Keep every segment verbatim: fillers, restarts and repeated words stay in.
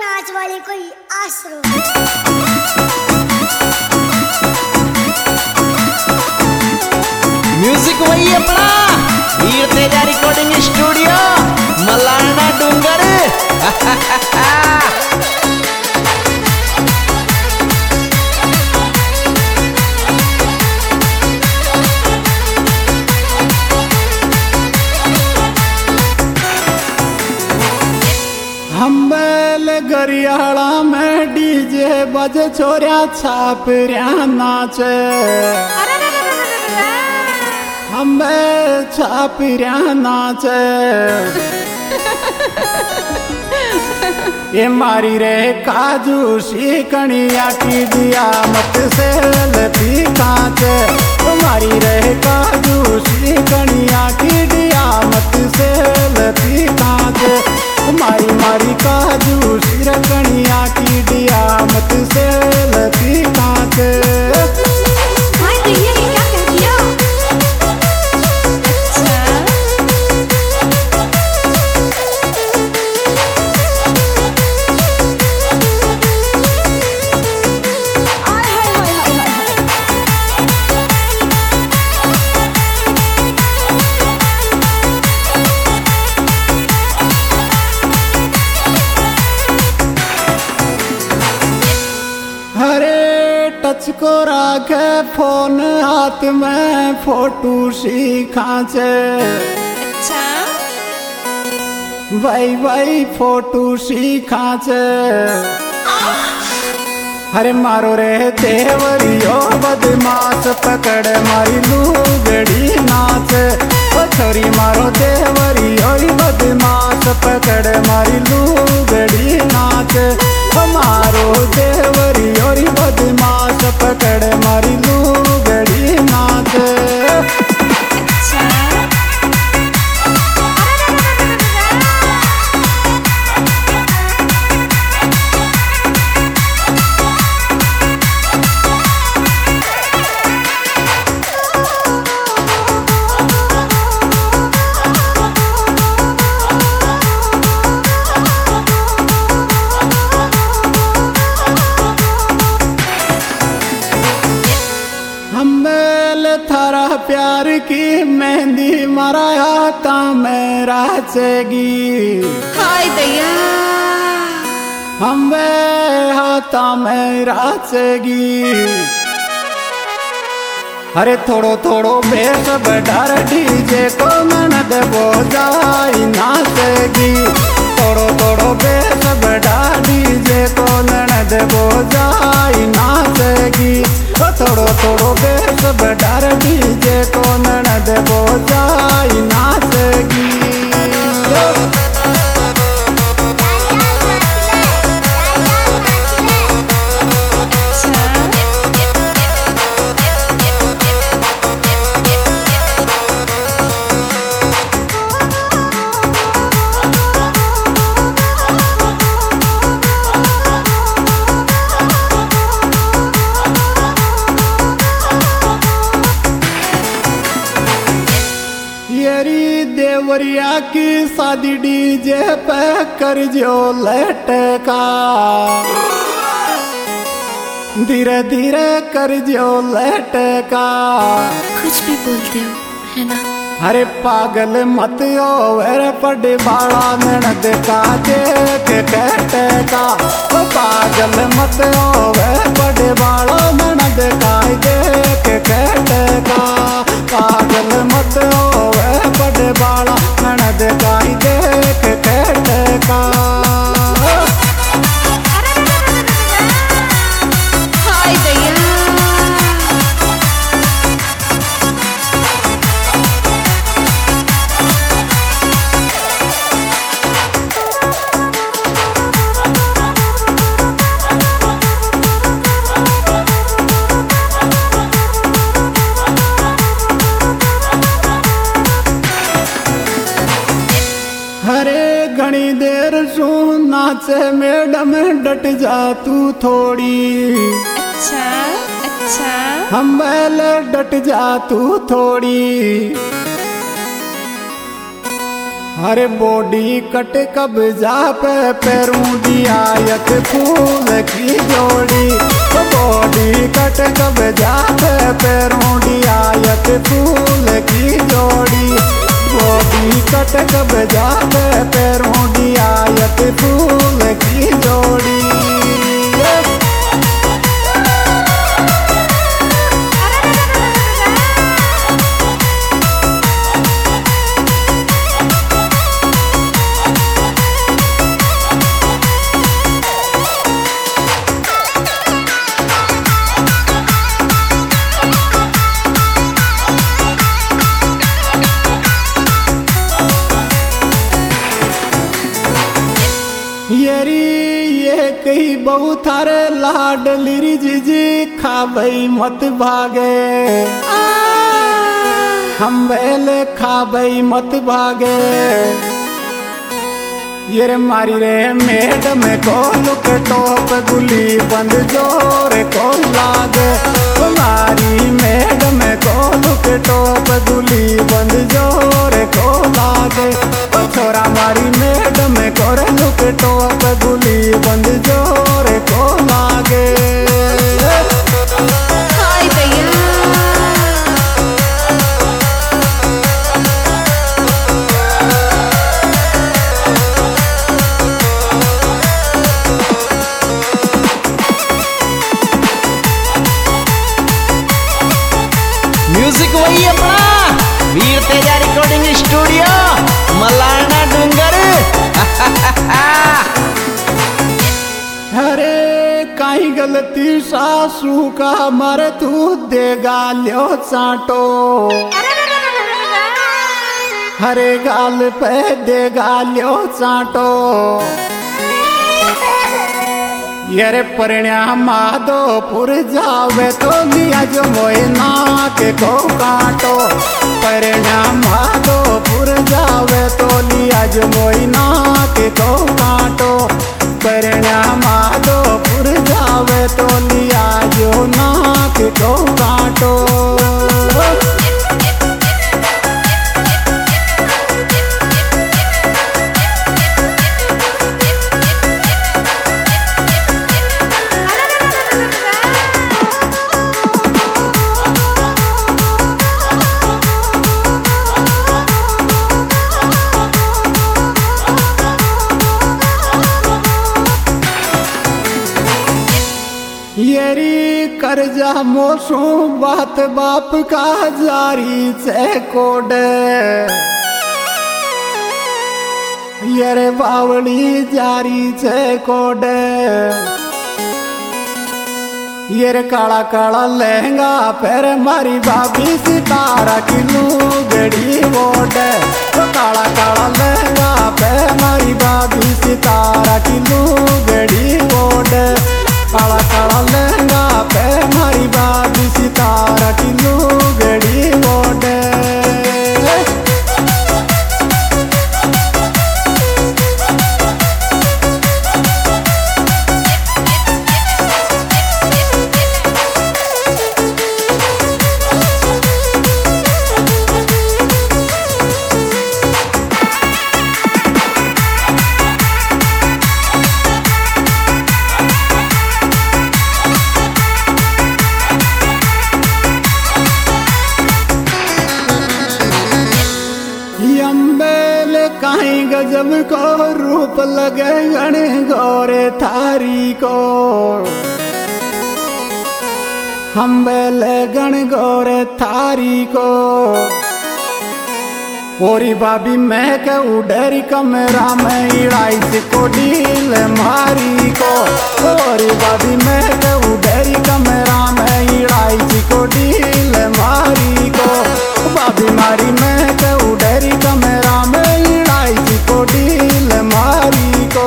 नाच वाले कोई आसरो। म्यूजिक वही अपना वीर तेजा रिकॉर्डिंग स्टूडियो मलारना डूंगर। हम बैल गरियाला में डीजे बजे छोरिया छाप रहा नाचे। हम छाप रहा नाचे। ये मारी रे काजू शिकनिया की दिया मत से लती कांचे। मारी रे काजू शिकनिया की दिया मत से लती कांचे। मारी मारी काजू शिकनिया की दिया मत से लती कांचे। टच को राखे फोन हाथ में फोटो सी खांचे। अच्छा भाई भाई फोटो सी खांचे। अरे मारो रे देवरियो बदमाश पकड़ मारी लूगड़ी नाचे। ओ छोरी मारो देवरियो बदमाश पकड़ मारी लूगड़ी नाचे। मारो देवरियो बदमाश पकड़ मारी लूगड़ी नाचे। थारा प्यार की मेहंदी मराया ता मेरा चेगी। हाय दया हम हाथा मेरा चेगी। अरे थोड़ो थोड़ो बेस बढ़ार डीजे को ननद बोझाई नाचेगी। थोड़ो थोड़ो बेस बढ़ा डीजे को ननद बोझाई नाचेगी। थोड़ो थोड़ो बेस बढ़ार डीजे को ननद बोझाई नाचेगी। देवरिया की शादी डीजे पे कर जो लटका। धीरे धीरे कर जो लटका। कुछ भी बोलते हो है ना। अरे पागल मत हो वे पड़े बाड़ा ननद का देख कटका। पागल मत हो वे पड़े बाड़ा ननद का देख कटका। पागल मत हो वे पड़े बाड़ा ननद का देख कटका। हाय दया घनी देर सू नाचे मैडम डट जा तू थोड़ी। अच्छा अच्छा हम बैल डट जा तू थोड़ी। अरे बॉडी कट कब जा पे पैरों दियायत फूल की जोड़ी। बॉडी कट कब जा पे पैरों दियायत फूल की जोड़ी। बॉडी कट कब जा पे पैरों दियायत फूल की जोड़ी। येरी ये कही बहुत थारे लाड लिरी जीजी खाबई मत भागे। हम बेले खाबई मत भागे। ये रे मारी रे मैडम को लुक टोप गुली बंद जोर को लागे। मारी मैडम को लुक टोप गुली बंद जोर को लागे। छोरा मारी मैडम को लुक टोप गुली बंद जोर को लागे। हाय भैया म्यूजिक वही अपना वीर तेजा रिकॉर्डिंग स्टूडियो मलाना डूंगर। अरे काई गलती सासू का मर तू देगा लो चाटो। हरे गाल पे देगा लो चाटो। ये परिण्या माधोपुर जावे तो लिया जो मोए नाक को काटो। परिण्या माधोपुर जावे तो लिया जो मोए नाक को काटो। परिण्या माधोपुर जावे तो लिया जो नाक को काटो। येरी करजा मोसू बात बाप का जारी से कोड। येरे बावली जारी से कोड। येरे काला काला लहंगा पैर मारी भाभी सितारा की लूगड़ी वोड। काला काला लहंगा पैर मारी भाभी सितारा की लूगड़ी वोड। काला काला लहंगा पे मारी बाबी सितारा की लूगड़ी वोड। काई गजब को रूप लगे गण गोरे थारी को। हम बेले गण गोरे थारी को। ओरी बाबी मैं के उडेरी कमरा में इड़ाई से को डील मारी को। ओरी बाबी मैं के उडेरी कमरा में इड़ाई से को डील मारी को। बाबी मारी मैं के उडेरी कमरा में को डील मारी को।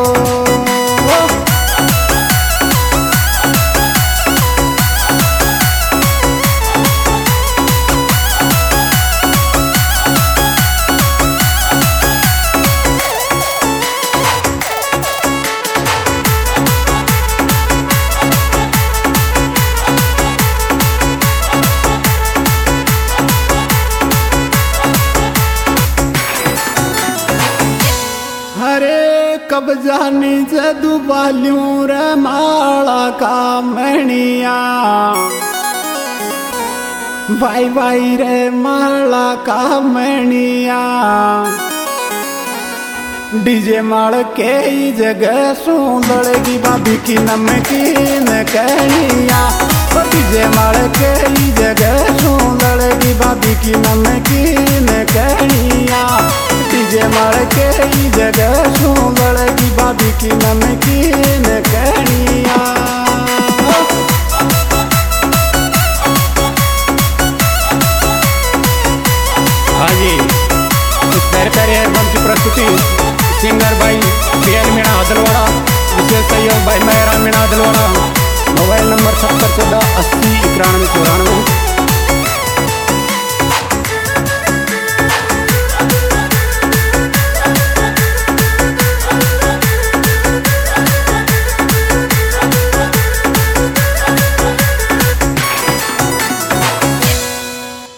कब जानी से दुबालियों रे माला का मणिया भाई भाई रे माला का मणिया डीजे माल के ही जगह सुंदड़गी भाभी की नमकीन कहनिया डीजे माल के ही जगह सुंदड़गी भाभी की नमकीन कहनिया डीजे माल के ही जगह सुंदड़गी भाभी की नमकीन कहनिया हाँ जी इस प्यारे प्यारे एल्बम की प्रस्तुति सिंगर भाई बी एल मीणा हदलवाड़ा विशेष सहयोग भाई मेहरा मीणा हदलवाड़ा मोबाइल नंबर सत्तर चौदह अस्सी इक्यानवे चौरानवे